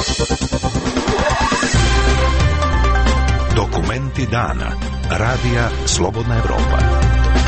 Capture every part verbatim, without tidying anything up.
Dokumenti dana. Radija Slobodna Evropa.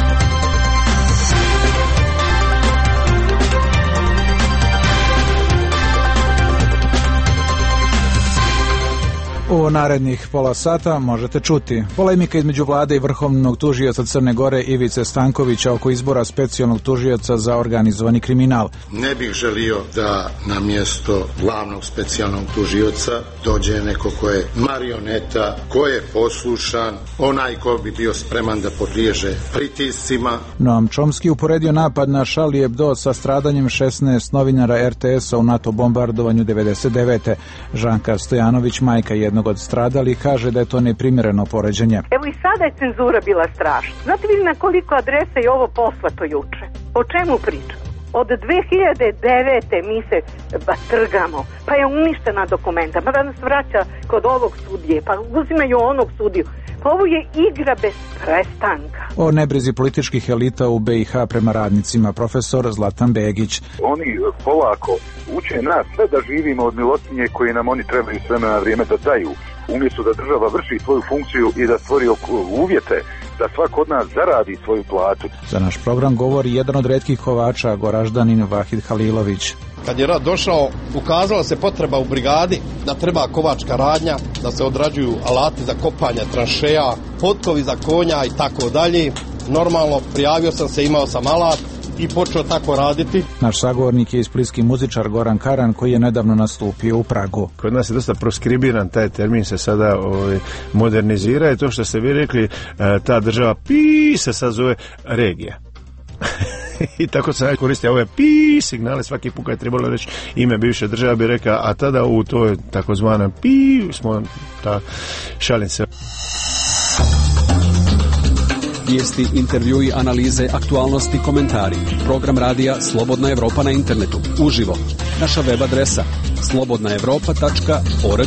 U narednih pola sata možete čuti polemika između vlade i vrhovnog tužioca Crne Gore Ivice Stankovića oko izbora specijalnog tužioca za organizovani kriminal. Ne bih želio da na mjesto glavnog specijalnog tužioca dođe neko ko je marioneta, ko je poslušan, onaj ko bi bio spreman da podliježe pritiscima. Noam Chomsky uporedio napad na Charlie Hebdo sa stradanjem šesnaest novinara er te esa u NATO bombardovanju devedeset devete. Žanka Stojanović, majka jednog od stradalih, kaže da je to neprimjereno poređenje. Evo i sada je cenzura bila strašna. Znate vi na koliko adresa je ovo poslato juče? O čemu pričam? Od dve hiljade devete mi se ba, trgamo, pa je uništena dokumenta, pa da nas vraća kod ovog sudije, pa uzimaju onog sudiju. Pa ovo je igra bez prestanka. O nebrizi političkih elita u be i ha prema radnicima, profesor Zlatan Begić. Oni polako uče nas sve da živimo od milostinje koje nam oni trebaju s vremena na vrijeme da daju, umjesto da država vrši svoju funkciju i da stvori uvjete da svako od nas zaradi svoju platu. Za naš program govori jedan od retkih kovača, Goraždanin Vahid Halilović. Kad je rat došao, ukazala se potreba u brigadi da treba kovačka radnja, da se odrađuju alati za kopanje tranšeja, potkovi za konja i tako dalje. Normalno, prijavio sam se, imao sam alat i počeo tako raditi. Naš sagovornik je i splitski muzičar Goran Karan, koji je nedavno nastupio u Pragu. Kod nas je dosta proskribiran, taj termin se sada ovaj, modernizira i to što ste vi rekli, ta država pi se sad zove regija. I tako se koristio ove pi signale, svaki put kad je trebalo reći ime bivše države bi rekao, a tada u toj takozvana pi smo ta šalim se. Vijesti, intervjui, analize, aktualnosti, komentari. Program radija Slobodna Evropa na internetu. Uživo. Naša web adresa slobodna evropa tačka org.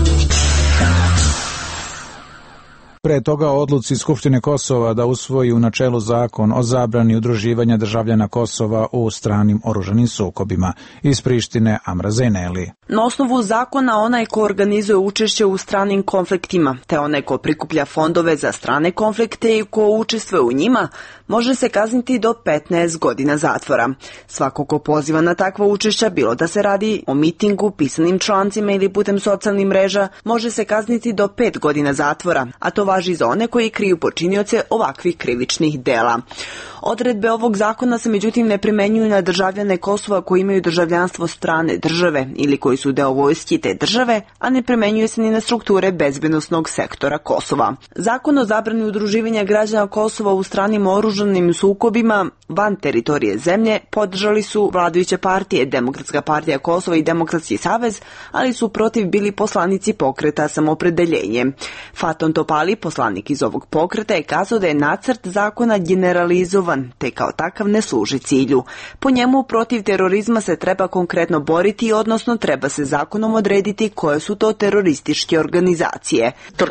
Pre toga o odluci Skupštine Kosova da usvoji u načelu zakon o zabrani udruživanja državljana Kosova u stranim oružanim sukobima. Iz Prištine Amra Zeneli. Na osnovu zakona onaj ko organizuje učešće u stranim konfliktima, te onaj ko prikuplja fondove za strane konflikte i ko učestvuje u njima, može se kazniti do petnaest godina zatvora. Svako ko poziva na takva učešća, bilo da se radi o mitingu, pisanim člancima ili putem socijalnih mreža, može se kazniti do pet godina zatvora, a to važi za one koji kriju počinioce ovakvih krivičnih dela. Odredbe ovog zakona se međutim ne primenjuju na državljane Kosova koji imaju državljanstvo strane države ili koji su deo vojske te države, a ne primenjuje se ni na strukture bezbednosnog sektora Kosova. Zakon o zabrani udruživanja građana Kosova u stranim oružanim sukobima van teritorije zemlje podržali su vladajuće partije, Demokratska partija Kosova i Demokratski savez, ali su protiv bili poslanici pokreta Samopredeljenje. Faton Topali, poslanik iz ovog pokreta, je kazao da je nacrt zakona generalizovan, te kao takav ne služi cilju. Po njemu protiv terorizma se treba konkretno boriti, odnosno treba se zakonom odrediti koje su to terorističke organizacije.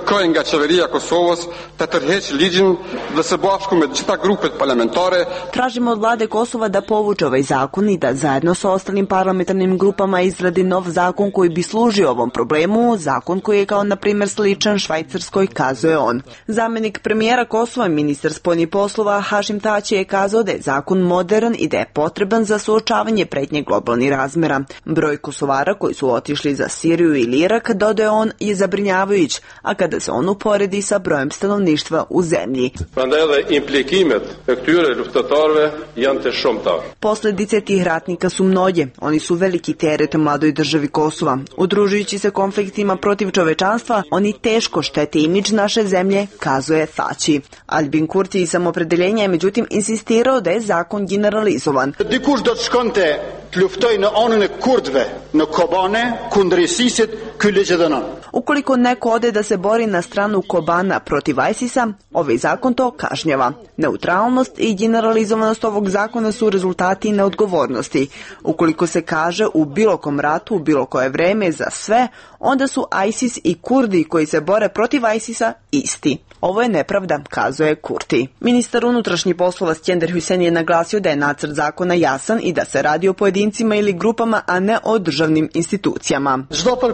Tražimo od vlade Kosova da povuče ovaj zakon i da zajedno sa ostalim parlamentarnim grupama izradi nov zakon koji bi služio ovom problemu, zakon koji je kao na primjer sličan Švajcarskoj, kazuje on. Zamenik premijera Kosova, ministar spoljnih poslova Hašim Tači je kazao da je zakon modern i da je potreban za suočavanje pretnje globalnih razmera. Broj Kosovara koji su otišli za Siriju ili Irak, dodao on, je zabrinjavajuć, a kada se on uporedi sa brojem stanovništva u zemlji. Posljedice tih ratnika su mnoge. Oni su veliki teret mladoj državi Kosova. Udružujući se konfliktima protiv čovečanstva, oni teško štete imidž naše zemlje, kazuje Tači. Albin Kurti iz Samopredeljenja je međutim insistirao da je zakon generalizovan. Dikush do të shkonte të luftoj në anën e kurdëve në Kobane kundër ISIS-it, Ukoliko neko ode da se bori na stranu Kobana protiv ISIS-a, ovaj zakon to kažnjava. Neutralnost i generalizovanost ovog zakona su rezultati neodgovornosti. Ukoliko se kaže u bilo kom ratu, u bilo koje vreme, za sve, onda su ISIS i Kurdi koji se bore protiv ISIS-a isti. Ovo je nepravda, kazuje Kurti. Ministar unutrašnjih poslova Skender Hüseyin je naglasio da je nacrt zakona jasan i da se radi o pojedincima ili grupama, a ne o državnim institucijama.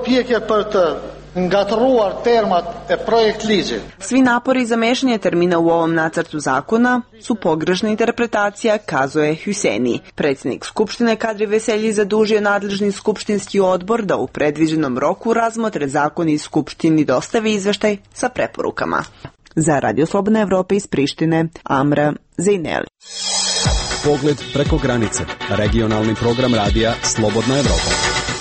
Svi napori za mešanje termina u ovom nacrtu zakona su pogrešna interpretacija, kazuje Hüseyni. Predsjednik Skupštine Kadri Veselji zadužio nadležni skupštinski odbor da u predviđenom roku razmotre zakon i Skupštini dostavi izveštaj sa preporukama. Za Radio Slobodna Evropa iz Prištine, Amra Zejneli. Pogled preko granice. Regionalni program radija Slobodna Evropa.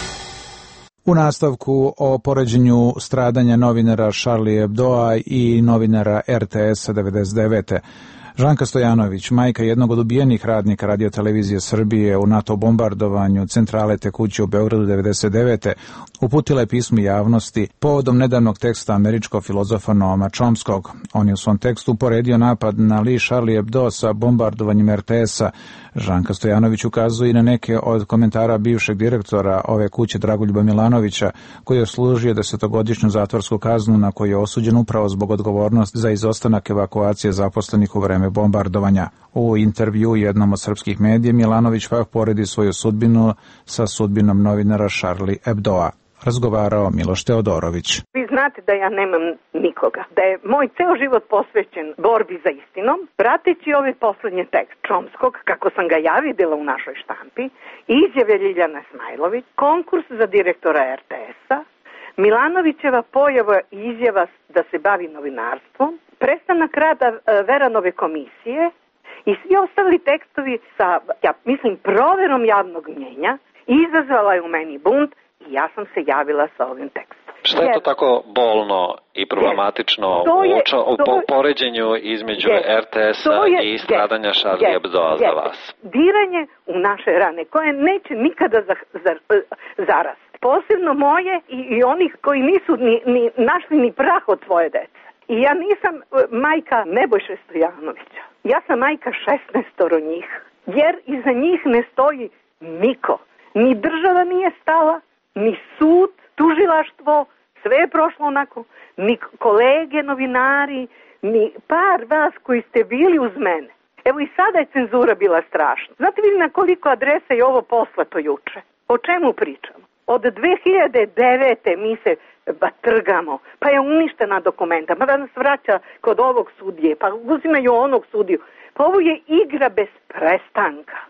U nastavku o poređenju stradanja novinara Charlie Hebdoa i novinara R T S-a devedeset devete. Žanka Stojanović, majka jednog od ubijenih radnika Radio-televizije Srbije u NATO bombardovanju centrale te kuće u Beogradu devedeset devete. uputila je pismo javnosti povodom nedavnog teksta američkog filozofa Noama Chomskog. On je u svom tekstu uporedio napad na Lee Charlie Hebdo sa bombardovanjem R T S-a. Žanka Stojanović ukazuje i na neke od komentara bivšeg direktora ove kuće Dragoljuba Milanovića, koji je služio desetogodišnju zatvorsku kaznu na koju je osuđen upravo zbog odgovornosti za izostanak evakuacije zaposlenih u vreme bombardovanja. U intervju jednom od srpskih medija Milanović pak poredi svoju sudbinu sa sudbinom novinara Charlie Hebdoa. Razgovarao Miloš Teodorović. Vi znate da ja nemam nikoga, da je moj ceo život posvećen borbi za istinom, prateći ovaj poslednji tekst Chomskog, kako sam ga ja videla u našoj štampi, izjave Ljiljane Smajlović, konkurs za direktora R T S-a, Milanovićeva pojava i izjava da se bavi novinarstvom, prestanak rada Veranove komisije i svi ostali tekstovi sa, ja mislim, proverom javnog mnjenja, izazvala je u meni bunt. Ja sam se javila sa ovim tekstom. Šta je to tako bolno i problematično je, u, to, u poređenju između je, R T S-a je, i stradanja Charlie Hebdoa za vas? Diranje u naše rane koje neće nikada za, za, zarasti. Posebno moje i, i onih koji nisu ni, ni našli ni prah od svoje dece. I ja nisam majka Nebojše Stojanovića. Ja sam majka šesnaestoro njih. Jer iza njih ne stoji niko. Ni država nije stala, ni sud, tužilaštvo, sve je prošlo onako, ni kolege, novinari, ni par vas koji ste bili uz mene. Evo i sada je cenzura bila strašna. Znate vi na koliko adresa je ovo poslato juče? O čemu pričamo? Od dve hiljade devete mi se ba, trgamo, pa je uništena dokumenta, pa da nas vraća kod ovog sudije, pa uzimaju onog sudiju. Pa ovo je igra bez prestanka.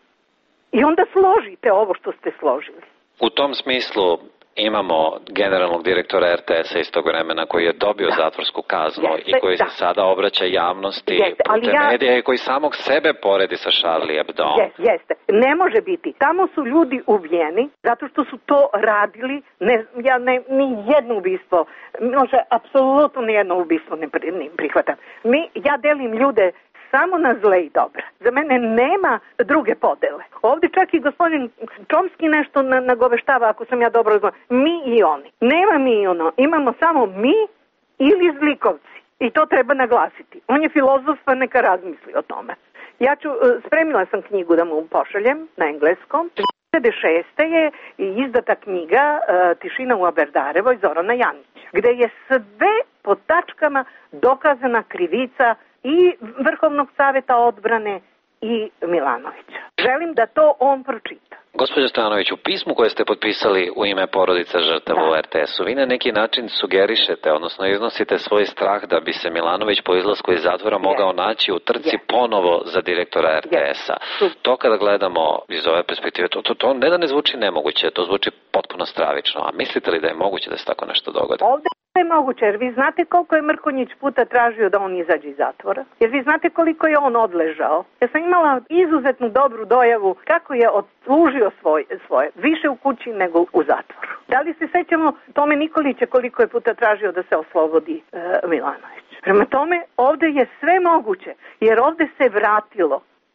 I onda složite ovo što ste složili. U tom smislu imamo generalnog direktora R T S-a iz tog vremena koji je dobio da. zatvorsku kaznu jeste, i koji da. se sada obraća javnosti jeste, putem ja... medija i koji samog sebe poredi sa Charlie Hebdo. Jeste, jeste. Ne može biti. Tamo su ljudi ubijeni zato što su to radili. Ne, ja ne, ni jedno ubistvo, može apsolutno ni jedno ubistvo ne, ne prihvatam. Mi, ja delim ljude samo na zle i dobre. Za mene nema druge podele. Ovdje čak i gospodin Chomski nešto nagoveštava, ako sam ja dobro znala. Mi i oni. Nema mi i ono. Imamo samo mi ili zlikovci. I to treba naglasiti. On je filozof, pa neka razmisli o tome. Ja ću, spremila sam knjigu da mu pošaljem na engleskom. dve hiljade šeste. je izdata knjiga Tišina u Aberdarevoj Zorana Janića, gde je sve po tačkama dokazana krivica i Vrhovnog saveta odbrane i Milanovića. Želim da to on pročita. Gospođo Stojanović, u pismu koje ste potpisali u ime porodica žrtava u R T S-u, vi na neki način sugerišete, odnosno iznosite svoj strah da bi se Milanović po izlasku iz zatvora mogao naći u trci yes. ponovo za direktora R T S-a. Yes. To kada gledamo iz ove perspektive, to, to, to ne da ne zvuči nemoguće, to zvuči potpuno stravično. A mislite li da je moguće da se tako nešto dogodi? Ovde je moguće, jer vi znate koliko je Mrkonjić puta tražio da on izađe iz zatvora? Jer vi znate koliko je on odležao? Ja sam imala izuzetnu dobru dojavu kako je odslužio svoj, svoje, više u kući nego u zatvoru. Da li se sećamo Tome Nikolića koliko je puta tražio da se oslobodi e, Milanović? Prema tome, ovde je sve moguće, jer ovde se vratilo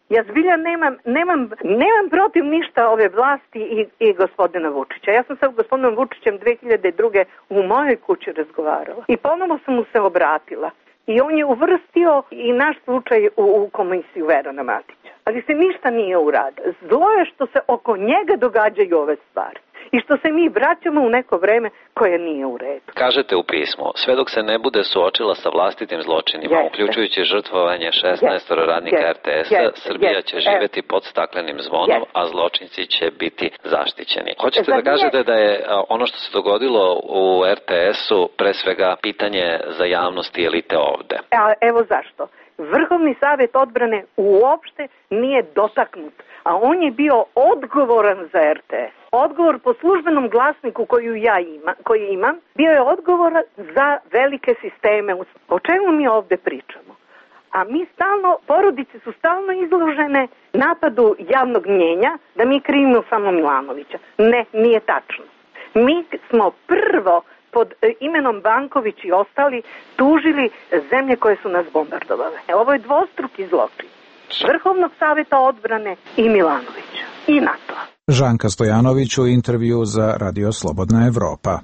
Ja zbilja nemam, nemam, nemam protiv ništa ove vlasti i, i gospodina Vučića. Ja sam sa gospodinom Vučićem dve hiljade druge u mojoj kući razgovarala i ponovo sam mu se obratila. I on je uvrstio i naš slučaj u, u komisiju Verana Matića. Ali se ništa nije uradilo. Zlo je što se oko njega događaju ove stvari. I što se mi vraćamo u neko vreme koje nije u redu. Kažete u pismu, sve dok se ne bude suočila sa vlastitim zločinima, Jeste. uključujući žrtvovanje šesnaest radnika Jeste. er te esa, Jeste. Srbija Jeste. će živjeti pod staklenim zvonom, Jeste. a zločinci će biti zaštićeni. Hoćete Zar da kažete nije... da je ono što se dogodilo u er te esu pre svega pitanje za javnost i elite ovde? A evo zašto. Vrhovni savjet odbrane uopšte nije dotaknut, a on je bio odgovoran za er te es. Odgovor po službenom glasniku koju ja ima, koji imam, bio je odgovor za velike sisteme. O čemu mi ovde pričamo? A mi stalno, porodice su stalno izložene napadu javnog mnjenja da mi krivimo samo Milanovića. Ne, nije tačno. Mi smo prvo pod imenom Banković i ostali tužili zemlje koje su nas bombardovale. Ovo je dvostruki zločin Vrhovnog savjeta odbrane i Milanovića i NATO. Žanka Stojanović u intervju za Radio Slobodna Evropa.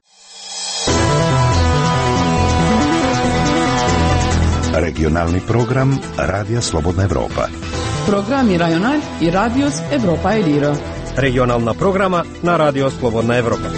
Regionalni program Radija Slobodna Evropa. Programi Rajonal i Radios Evropa Eliro. Regionalna programa na Radio Slobodna Evropa.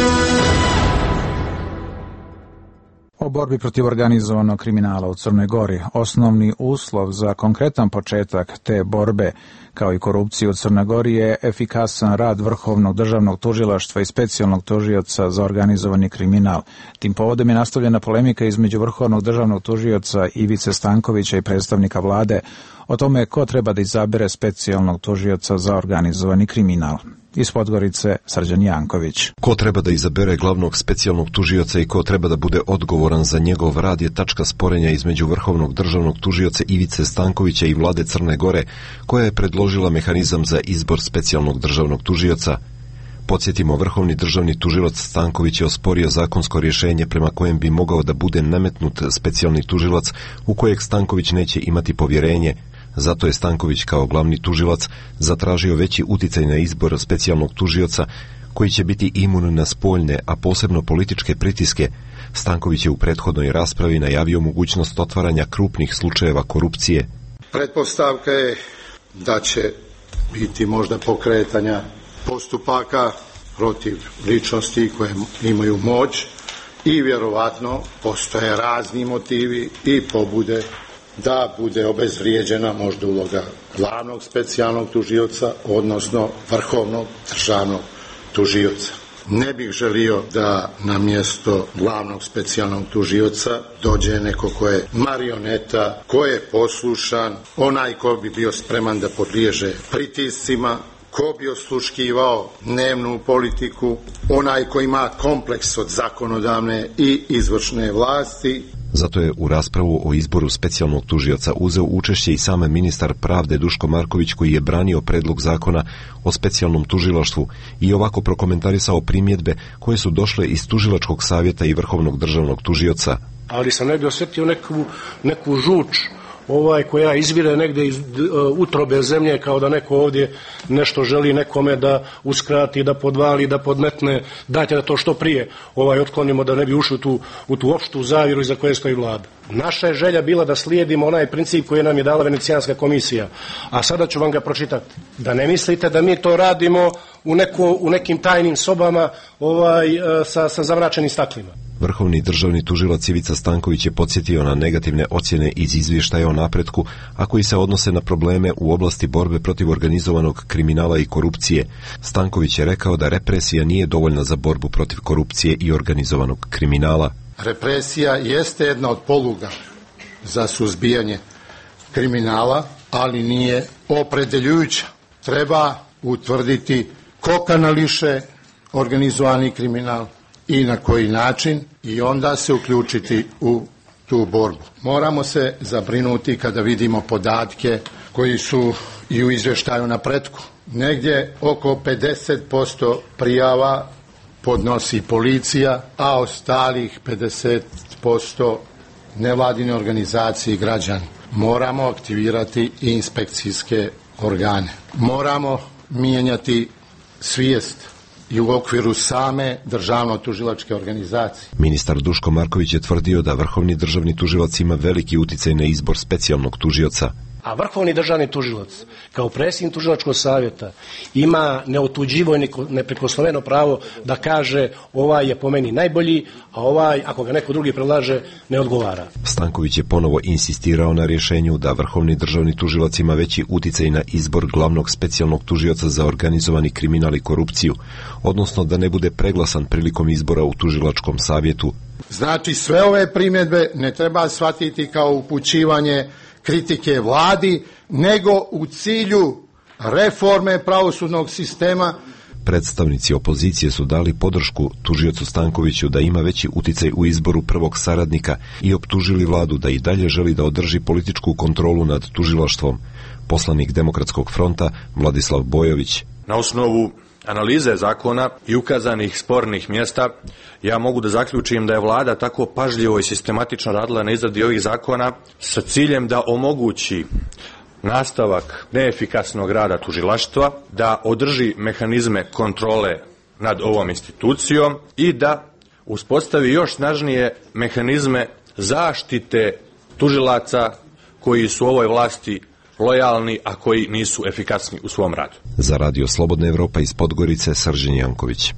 O borbi protiv organizovanog kriminala u Crnoj Gori, osnovni uslov za konkretan početak te borbe, kao i korupciju u Crnoj Gori, je efikasan rad Vrhovnog državnog tužilaštva i specijalnog tužioca za organizovani kriminal. Tim povodom je nastavljena polemika između Vrhovnog državnog tužioca Ivice Stankovića i predstavnika vlade o tome ko treba da izabere specijalnog tužioca za organizovani kriminal. Iz Podgorice, Srđan Janković. Ko treba da izabere glavnog specijalnog tužioca i ko treba da bude odgovoran za njegov rad je tačka sporenja između Vrhovnog državnog tužioca Ivice Stankovića i vlade Crne Gore, koja je predložila mehanizam za izbor specijalnog državnog tužioca. Podsjetimo, Vrhovni državni tužilac Stanković je osporio zakonsko rješenje prema kojem bi mogao da bude nametnut specijalni tužilac u kojeg Stanković neće imati povjerenje. Zato je Stanković kao glavni tužilac zatražio veći uticaj na izbor specijalnog tužioca koji će biti imun na spoljne, a posebno političke pritiske. Stanković je u prethodnoj raspravi najavio mogućnost otvaranja krupnih slučajeva korupcije. Pretpostavka je da će biti možda pokretanja postupaka protiv ličnosti koje imaju moć i vjerovatno postoje razni motivi i pobude da bude obezvrijeđena možda uloga glavnog specijalnog tužioca, odnosno Vrhovnog državnog tužioca. Ne bih želio da na mjesto glavnog specijalnog tužioca dođe neko ko je marioneta, ko je poslušan, onaj ko bi bio spreman da podliježe pritiscima, ko bi osluškivao dnevnu politiku, onaj ko ima kompleks od zakonodavne i izvršne vlasti. Zato je u raspravu o izboru specijalnog tužioca uzeo učešće i sam ministar pravde Duško Marković, koji je branio predlog zakona o specijalnom tužilaštvu i ovako prokomentarisao primjedbe koje su došle iz tužilačkog savjeta i Vrhovnog državnog tužioca. Ali sam ne bi osjetio neku, neku žuč ovaj koja izvire negdje iz uh, utrobe zemlje, kao da neko ovdje nešto želi nekome da uskrati, da podvali, da podmetne. Dajte da to što prije ovaj otklonimo, da ne bi ušli u tu, u tu opštu zavjeru iza koje stoji vlada. Naša je želja bila da slijedimo onaj princip koji nam je dala Venecijanska komisija, a sada ću vam ga pročitati. Da ne mislite da mi to radimo u, neko, u nekim tajnim sobama ovaj, sa, sa zamračenim staklima. Vrhovni državni tužilac Ivica Stanković je podsjetio na negativne ocjene iz izvještaja o napretku, a koji se odnose na probleme u oblasti borbe protiv organizovanog kriminala i korupcije. Stanković je rekao da represija nije dovoljna za borbu protiv korupcije i organizovanog kriminala. Represija jeste jedna od poluga za suzbijanje kriminala, ali nije opredeljujuća. Treba utvrditi ko kanališe organizovani kriminal i na koji način i onda se uključiti u tu borbu. Moramo se zabrinuti kada vidimo podatke koji su i u izvještaju napretku. Negdje oko pedeset posto prijava podnosi policija, a ostalih pedeset posto nevladine organizacije i građani. Moramo aktivirati i inspekcijske organe. Moramo mijenjati svijest i u okviru same državno-tužilačke organizacije. Ministar Duško Marković je tvrdio da vrhovni državni tužilac ima veliki uticaj na izbor specijalnog tužioca. A vrhovni državni tužilac, kao predsjednik tužilačkog savjeta, ima neotuđivo i neprekosnoveno pravo da kaže ovaj je po meni najbolji, a ovaj, ako ga neko drugi predlaže, ne odgovara. Stanković je ponovo insistirao na rješenju da vrhovni državni tužilac ima veći uticaj na izbor glavnog specijalnog tužioca za organizovani kriminal i korupciju, odnosno da ne bude preglasan prilikom izbora u tužilačkom savjetu. Znači, sve ove primjedbe ne treba shvatiti kao upućivanje kritike vladi, nego u cilju reforme pravosudnog sistema. Predstavnici opozicije su dali podršku tužiocu Stankoviću da ima veći uticaj u izboru prvog saradnika i optužili vladu da i dalje želi da održi političku kontrolu nad tužilaštvom. Poslanik Demokratskog fronta Vladislav Bojović. Na osnovu analize zakona i ukazanih spornih mjesta, ja mogu da zaključim da je vlada tako pažljivo i sistematično radila na izradi ovih zakona sa ciljem da omogući nastavak neefikasnog rada tužilaštva, da održi mehanizme kontrole nad ovom institucijom i da uspostavi još snažnije mehanizme zaštite tužilaca koji su ovoj vlasti lojalni, a koji nisu efikasni u svom radu. Za Radio Slobodna Evropa iz Podgorice, Srđan Janković.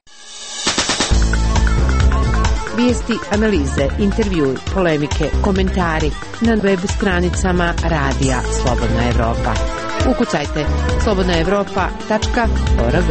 Vijesti, analize, intervjui, polemike, komentari na web stranicama Radija Slobodna Evropa. Ukucajte slobodna evropa tačka org.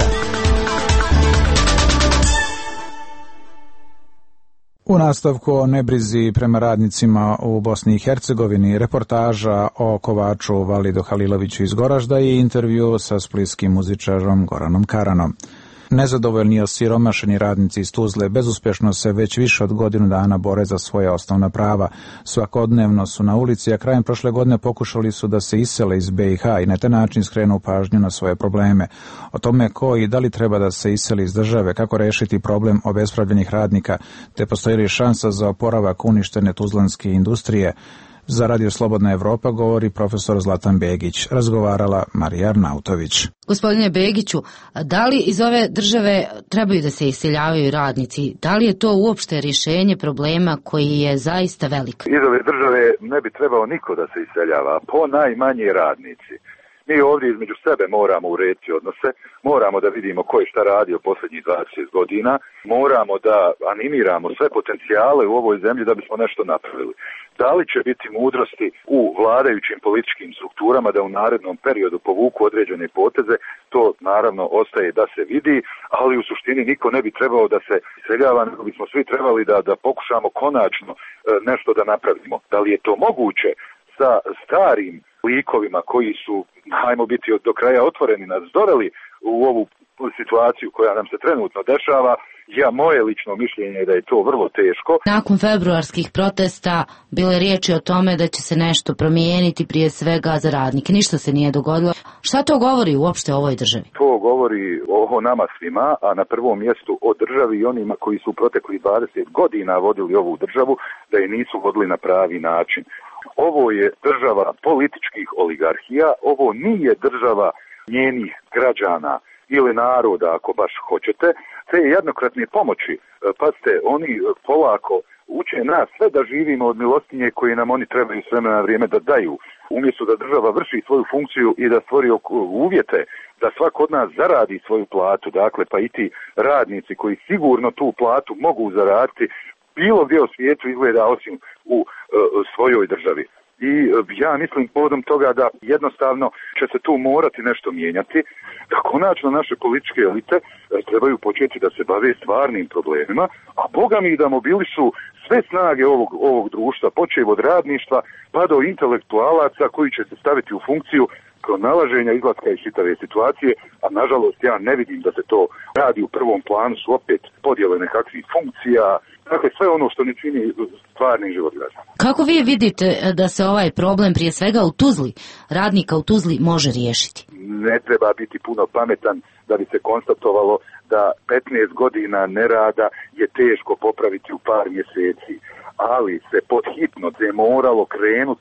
U nastavku o nebrizi prema radnicima u Bosni i Hercegovini, reportaža o Kovaču Validu Haliloviću iz Goražda i intervju sa splitskim muzičarom Goranom Karanom. Nezadovoljni i osiromašeni radnici iz Tuzle bezuspješno se već više od godinu dana bore za svoje osnovna prava. Svakodnevno su na ulici, a krajem prošle godine pokušali su da se isele iz be i ha i na taj način skrenu pažnju na svoje probleme. O tome ko i da li treba da se iseli iz države, kako rešiti problem obespravljenih radnika, te postoji li šansa za oporavak uništene tuzlanske industrije. Za Radio Slobodna Evropa govori profesor Zlatan Begić, razgovarala Marija Arnautović. Gospodine Begiću, da li iz ove države trebaju da se iseljavaju radnici? Da li je to uopšte rješenje problema koji je zaista velik? Iz ove države ne bi trebao niko da se iseljava, po najmanje radnici. Mi ovdje između sebe moramo urediti odnose, moramo da vidimo ko je šta radio posljednjih dvadeset godina, moramo da animiramo sve potencijale u ovoj zemlji da bismo nešto napravili. Da li će biti mudrosti u vladajućim političkim strukturama da u narednom periodu povuku određene poteze, to naravno ostaje da se vidi, ali u suštini niko ne bi trebao da se iseljava, nego bismo svi trebali da, da pokušamo konačno nešto da napravimo. Da li je to moguće sa starim likovima koji su, hajmo biti do kraja otvoreni, nas doveli u ovu situaciju koja nam se trenutno dešava? Ja, moje lično mišljenje je da je to vrlo teško. Nakon februarskih protesta bilo je riječi o tome da će se nešto promijeniti prije svega za radnike. Ništa se nije dogodilo. Šta to govori uopšte o ovoj državi? To govori o nama svima, a na prvom mjestu o državi i onima koji su proteklih dvadeset godina vodili ovu državu, da je nisu vodili na pravi način. Ovo je država političkih oligarhija, ovo nije država njenih građana ili naroda, ako baš hoćete. Te jednokratne pomoći, pazite, oni polako uče nas sve da živimo od milostinje koje nam oni trebaju s vremena na vrijeme da daju. Umjesto da država vrši svoju funkciju i da stvori uvjete da svako od nas zaradi svoju platu, dakle pa i ti radnici koji sigurno tu platu mogu zaraditi bilo gdje u svijetu izgleda osim u uh, svojoj državi. I ja mislim povodom toga da jednostavno će se tu morati nešto mijenjati, da konačno naše političke elite trebaju početi da se bave stvarnim problemima, a boga mi da mobilišu sve snage ovog, ovog društva, počev od radništva pa do intelektualaca koji će se staviti u funkciju pronalaženja izlaska iz čitave situacije, a nažalost ja ne vidim da se to radi u prvom planu, su opet podjele nekakvih funkcija, dakle sve ono što ne čini stvarni život građana. Kako vi vidite da se ovaj problem prije svega u Tuzli, radnika u Tuzli, može riješiti? Ne treba biti puno pametan da bi se konstatovalo da petnaest godina nerada je teško popraviti u par mjeseci, ali se podhitno je moralo krenuti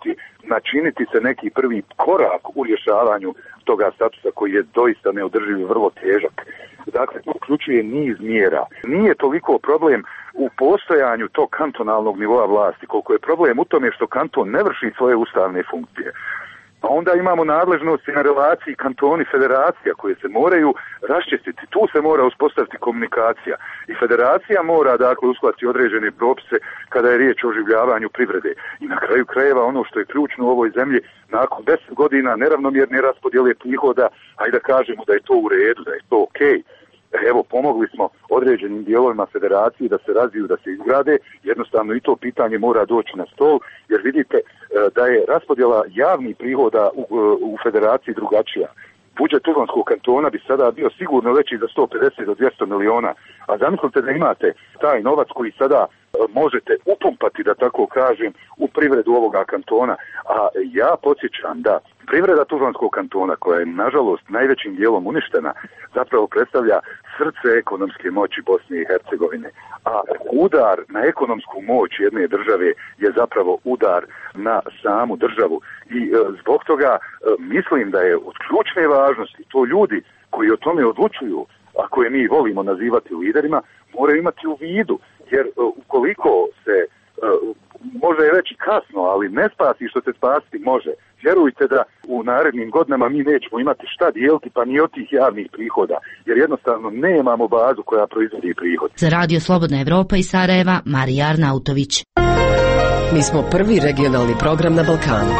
načiniti se neki prvi korak u rješavanju toga statusa koji je doista neodrživ i vrlo težak. Dakle, to uključuje niz mjera. Nije toliko problem u postojanju tog kantonalnog nivoa vlasti, koliko je problem u tome što kanton ne vrši svoje ustavne funkcije. Pa onda imamo nadležnosti na relaciji kantoni federacija koje se moraju raščistiti. Tu se mora uspostaviti komunikacija. I federacija mora dakle uskladiti određene propise kada je riječ o oživljavanju privrede. I na kraju krajeva ono što je ključno u ovoj zemlji, nakon deset godina neravnomjerne raspodjele prihoda, ajde da kažemo da je to u redu, da je to okej. Evo, pomogli smo određenim dijelovima federacije da se razviju, da se izgrade, jednostavno i to pitanje mora doći na stol, jer vidite da je raspodjela javnih prihoda u, u federaciji drugačija. Budžet Tuzlanskog kantona bi sada bio sigurno veći za sto pedeset do dvjesto miliona, a zamislite da imate taj novac koji sada možete upumpati, da tako kažem, u privredu ovoga kantona, a ja podsjećam da privreda Tuzlanskog kantona, koja je nažalost najvećim dijelom uništena, zapravo predstavlja srce ekonomske moći Bosne i Hercegovine, a udar na ekonomsku moć jedne države je zapravo udar na samu državu i e, zbog toga e, mislim da je od ključne važnosti to ljudi koji o tome odlučuju, a koje mi volimo nazivati liderima, moraju imati u vidu, jer e, ukoliko se e, može reći kasno, ali ne spasi što se spasiti može. Vjerujte da u narednim godinama mi nećemo imati šta dijeliti, pa ni od tih javnih prihoda, jer jednostavno nemamo bazu koja proizvodi prihod. Za Radio Slobodna Evropa iz Sarajeva, Marija Arnautović. Mi smo prvi regionalni program na Balkanu.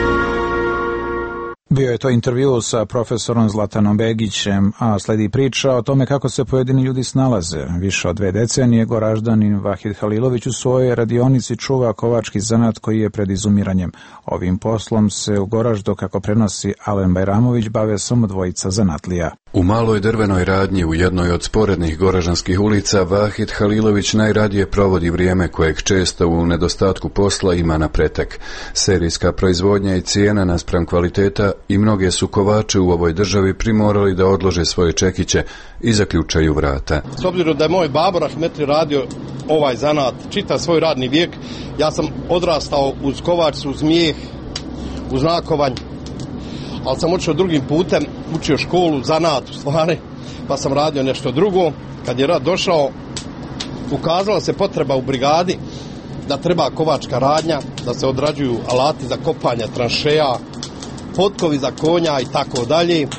Bio je to intervju sa profesorom Zlatanom Begićem, a sledi priča o tome kako se pojedini ljudi snalaze. Više od dve decenije Goraždanin Vahid Halilović u svojoj radionici čuva kovački zanat koji je pred izumiranjem. Ovim poslom se u Goraždu, kako prenosi Alen Bajramović, bave samo dvojica zanatlija. U maloj drvenoj radnji u jednoj od sporednih goraždanskih ulica Vahid Halilović najradije provodi vrijeme kojeg često u nedostatku posla ima na pretek. Serijska proizvodnja i cijena naspram kvaliteta i mnoge su kovače u ovoj državi primorali da odlože svoje čekiće i zaključaju vrata. S obzirom da je moj babo rahmetli radio ovaj zanat čitav svoj radni vijek, ja sam odrastao uz kovačcu, uz mijeh, uz nakovanj, ali sam učio drugim putem, učio školu, zanat u stvari, pa sam radio nešto drugo. Kad je rad došao, ukazala se potreba u brigadi da treba kovačka radnja, da se odrađuju alati za kopanje tranšeja, potkovi za konja i tako dalje.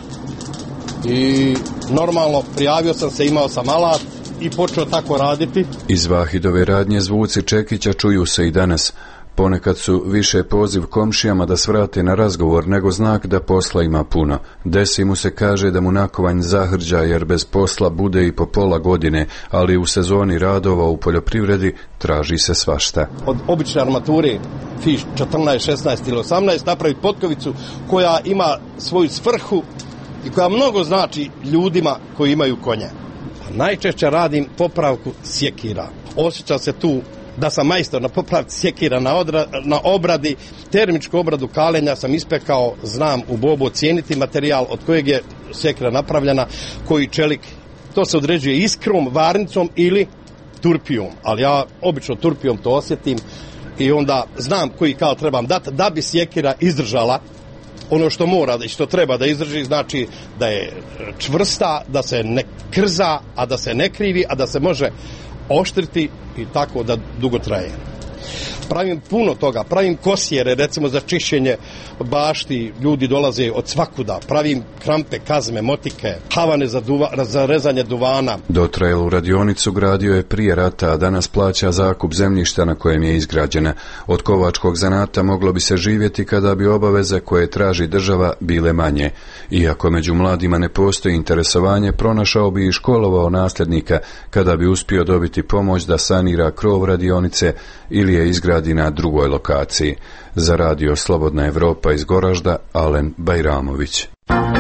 I normalno prijavio sam se, imao sam alat i počeo tako raditi. Iz Vahidove radnje zvuci čekića čuju se i danas. Ponekad su više poziv komšijama da svrate na razgovor nego znak da posla ima puno. Desi mu se kaže da mu nakovanj zahrđa jer bez posla bude i po pola godine, ali u sezoni radova u poljoprivredi traži se svašta. Od obične armature fiš četrnaest, šesnaest ili osamnaest napraviti potkovicu koja ima svoju svrhu i koja mnogo znači ljudima koji imaju konje. Najčešće radim popravku sjekira. Osjeća se tu da sam majstor na popravci sjekira, na, odra, na obradi, termičku obradu kalenja sam ispekao, znam u bobu ocijeniti materijal od kojeg je sjekira napravljena, koji čelik. To se određuje iskrom, varnicom ili turpijom, ali ja obično turpijom to osjetim i onda znam koji kal trebam dati da bi sjekira izdržala ono što mora i što treba da izdrži, znači da je čvrsta, da se ne krza, a da se ne krivi, a da se može oštriti i tako da dugo traje. Pravim puno toga, pravim kosjere, recimo za čišćenje bašti, ljudi dolaze od svakuda, pravim krampe, kazme, motike, havane za, duva, za rezanje duvana. Dotrajelu radionicu gradio je prije rata, a danas plaća zakup zemljišta na kojem je izgrađena. Od kovačkog zanata moglo bi se živjeti kada bi obaveze koje traži država bile manje. Iako među mladima ne postoji interesovanje, pronašao bi i školovao nasljednika kada bi uspio dobiti pomoć da sanira krov radionice ili je izgradi na drugoj lokaciji. Za Radio Slobodna Evropa iz Goražda, Alen Bajramović.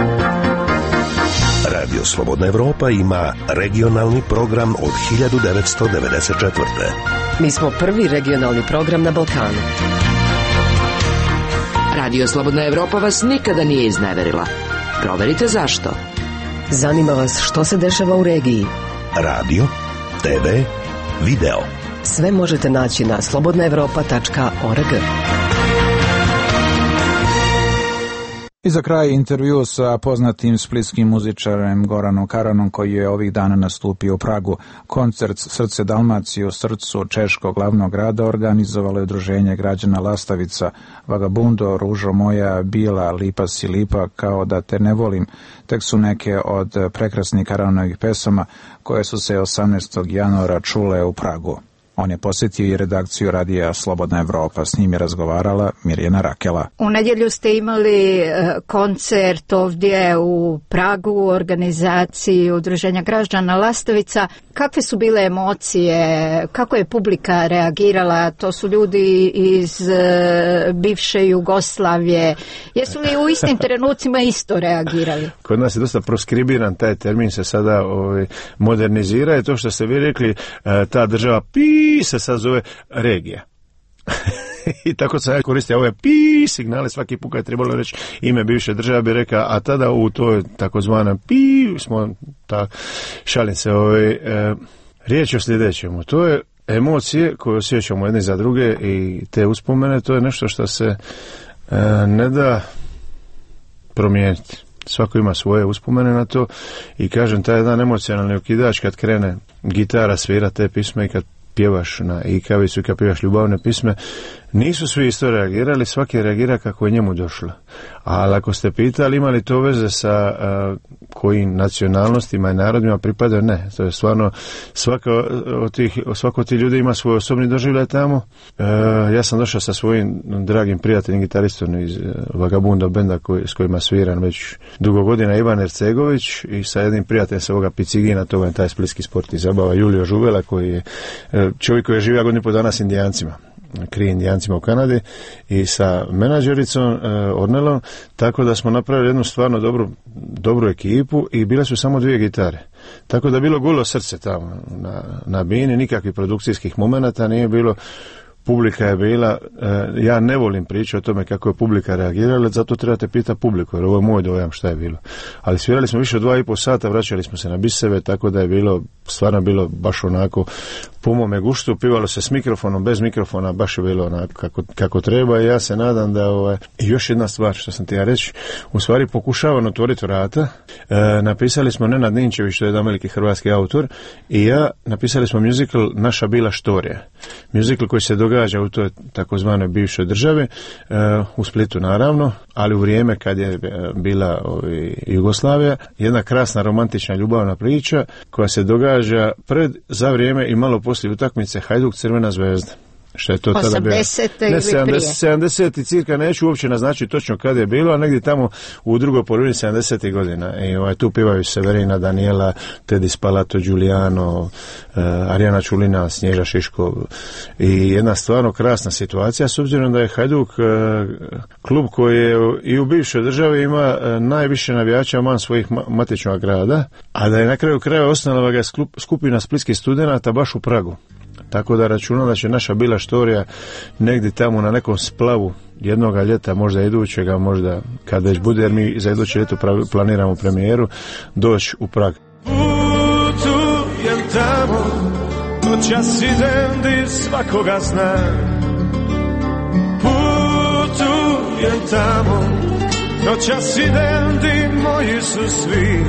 Radio Slobodna Evropa ima regionalni program od hiljadu devetsto devedeset četvrte. Mi smo prvi regionalni program na Balkanu. Radio Slobodna Evropa vas nikada nije izneverila. Proverite zašto. Zanima vas što se dešava u regiji. Radio, te ve, video. Sve možete naći na slobodna evropa tačka org. I za kraj intervju sa poznatim splitskim muzičarem Goranom Karanom, koji je ovih dana nastupio u Pragu. Koncert Srce Dalmacije u srcu češkog glavnog grada organizovalo je udruženje građana Lastavica. Vagabundo, Ružo moja, Bila, Lipa si lipa, Kao da te ne volim, tek su neke od prekrasnih Karanovih pesama koje su se osamnaestog januara čule u Pragu. On je posjetio i redakciju radija Slobodna Evropa. S njim je razgovarala Mirjana Rakela. U nedjelju ste imali koncert ovdje u Pragu u organizaciji Udruženja građana Lastovica. Kakve su bile emocije? Kako je publika reagirala? To su ljudi iz bivše Jugoslavije. Jesu li u istim trenucima isto reagirali? Kod nas je dosta proskribiran taj termin, se sada ovaj, modernizira i to što ste vi rekli, ta država pi se sad zove regija. I tako sam ja koristio ove pi signale svaki put kad je trebalo reći ime bivše države, bi rekao, a tada u toj takozvanom pi smo, ta, šalim se, ovaj, e, riječ o sljedećemu. To je emocije koje osjećamo jedni za druge i te uspomene, to je nešto što se e, ne da promijeniti. Svako ima svoje uspomene na to i kažem, taj jedan emocionalni okidač kad krene gitara svira te pisme i kad pjevaš na ikavicu i kad pjevaš ljubavne pisme, nisu svi isto reagirali, svaki reagira kako je njemu došlo. Ali ako ste pitali ima li to veze sa uh, kojim nacionalnostima i narodima pripadaju, ne. To je stvarno, svako od tih, svako od tih ljudi ima svoj osobni doživljaj tamo. Uh, ja sam došao sa svojim dragim prijateljem, gitaristom iz uh, Vagabundo benda koji, s kojima sviram već dugo godina, Ivan Ercegović, i sa jednim prijateljem sa ovoga Picigina, to je taj splitski sport i zabava, Julio Žuvela, koji je uh, čovjek koji je živio godinu po dana s Indijancima, krije Indijancima u Kanadi, i sa menadžericom e, Ornelom, tako da smo napravili jednu stvarno dobru, dobru ekipu i bile su samo dvije gitare. Tako da je bilo gulo srce tamo na, na bini, nikakvih produkcijskih momenata nije bilo. Publika je bila, e, ja ne volim pričati o tome kako je publika reagirala, zato trebate pitati publiku, jer ovo je moj dojam šta je bilo. Ali svirali smo više od dva i pol sata, vraćali smo se na biseve, tako da je bilo, stvarno bilo baš onako po mome guštu, pivalo se s mikrofonom, bez mikrofona, baš je bilo onako kako, kako treba i ja se nadam da ovaj... I još jedna stvar što sam ti ja reći, u stvari pokušavam otvoriti vrata, e, napisali smo Nenad Ninčević, što je jedan veliki hrvatski autor, i ja napisali smo musical Naša bila štorija. Musical koji se događa u toj takozvanoj bivšoj državi, uh, u Splitu naravno, ali u vrijeme kad je bila ovi, Jugoslavija, jedna krasna romantična ljubavna priča koja se događa pred, za vrijeme i malo poslije utakmice Hajduk Crvena zvezda. Što je to tada bilo? Ne, sedamdeset, sedamdeset cirka, neću uopće naznačiti točno kada je bilo, a negdje tamo u drugoj polovini sedamdesetih godina. I ovaj, tu pivaju Severina, Daniela, Tedi Spalato, Giuliano, uh, Arijana Čulina, Snježa Šiško. I jedna stvarno krasna situacija, s obzirom da je Hajduk uh, klub koji je i u bivšoj državi ima uh, najviše navijača van svojih ma- matičnog grada, a da je na kraju kraja osnovala ga skupina splitskih studenata baš u Pragu. Tako da računam da će naša bila štorija negdje tamo na nekom splavu jednoga ljeta, možda idućega, možda kad već bude, jer mi za iduće ljeto planiramo premijeru, doći u Prag. Putujem tamo, noćas idem di svakoga zna. Putujem tamo, noćas idem di moji su svi.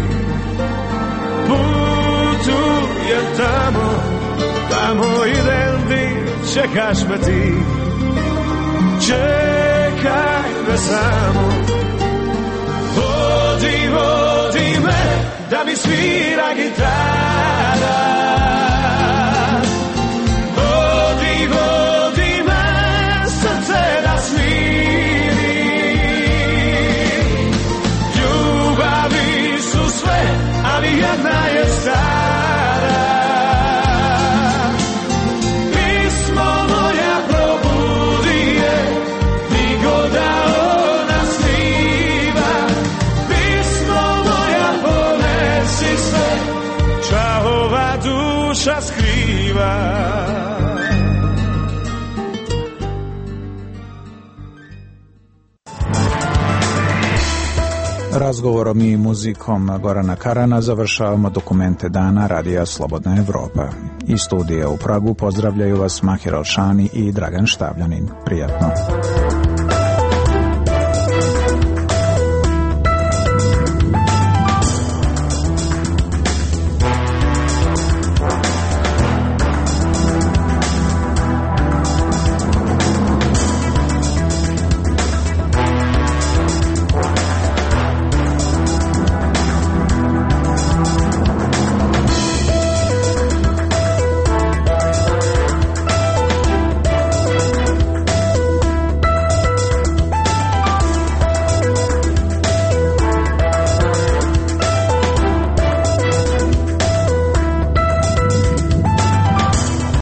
Putujem tamo, tamo idem di čekaš me ti. Čekaj me samo, vodi, vodi me, da mi svira gitara. Vodi, vodi me, srce da smiri. Ljubavi su sve, ali jedna je stara. Duša skriva. Razgovorom i muzikom Gorana Karana završavamo dokumente dana Radija Slobodna Evropa. Iz studija u Pragu pozdravljaju vas Mahir Alšani i Dragan Štavljanin. Prijatno.